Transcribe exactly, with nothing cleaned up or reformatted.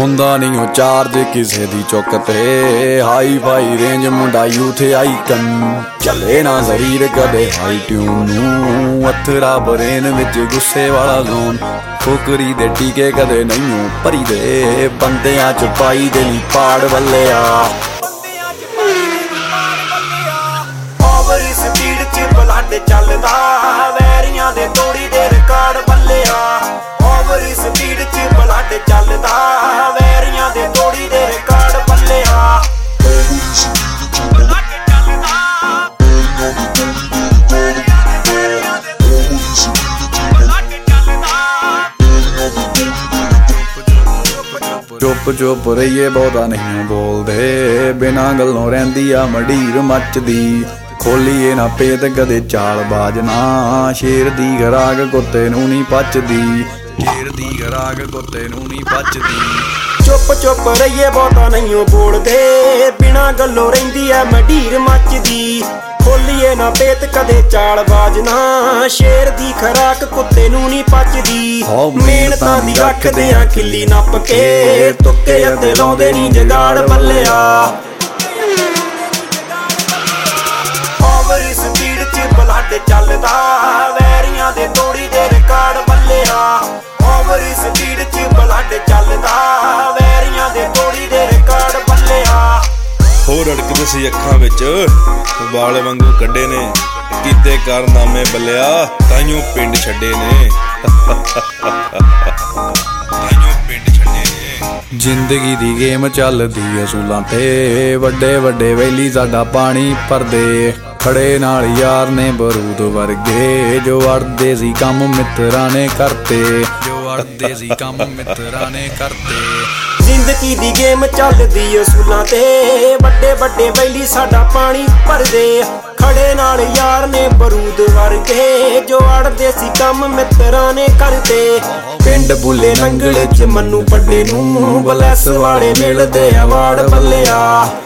हुंदा नहीं हो चार्ज किसे दी चुक ते हाई फाई रेंज मुंडा यूथ आइकन चले ना जहीर कदे हाई ट्यून अथरा बरेन विच गुस्से वाला जोन फुकरी दे टीके कदे नहीं भरी दे बंदियां च पाई दे नी पाड़ बल्लिया ओवर स्पीड च ब्लड चलदा वैरियां दे तोड़ी दे रिकॉर्ड बल्लिया ओवर स्पीड च ब्लड चलदा वैरियां दे तोड़ी दे रिकॉर्ड बल्लिया चुप चुप रहिए बहुता नहीं बोलदे बिना गल्लों रहिंदी आ मडीर मचदी खोलीए ना पेत कदे चाल बाजना शेर दी गराग कुत्ते नूं नहीं पचदी शेर दी गराग कुत्ते नूं नहीं पचदी चुप चुप रहिए बहुता नहीं बोलदे बिना गल्लों रहिंदी आ मडीर मचदी खोलीए ना पेत कदे चाल बाजना शेर दी खराक कुत्ते नूं नहीं पचदी मेहनतां दी रखदे आ किल्ली नप के तुक्के अते लाउंदे नी जगाड़ बल्लिया ओवर स्पीड च ब्लड चलदा वैरियां दे तोड़ी दे रिकॉर्ड बल्लिया ओवर स्पीड च ब्लड चलदा वैरियां दे तोड़ी दे रिकॉर्ड बल्लिया हो रड़कदे सी अखां विच वाल वांगू कड्डे ने कीते कारनामे बल्लिया ताइयों पिंड छड्डे ने ताइयों पिंड छड्डे ने जिंदगी दी गेम चलदी असूलां ते वड्डे वड्डे वैली साडा पानी भरदे खड़े नाल यार ने बरूद वर्गे जो अड़दे सी कम मित्तरां ने करते जो अड़दे सी कम मित्तरां ने करते जिंदगी दी गेम चलदी असूलां ते वड्डे वड्डे वैली साडा पानी भरदे खड़े नाल यार ने बरूद वर्गे जो अड़दे सी कम मित्तरां ने करते पिंड बुले नंगले च मन्नू पड्डे नूं बलैस वाले मिलदे अवार्ड बल्लिया।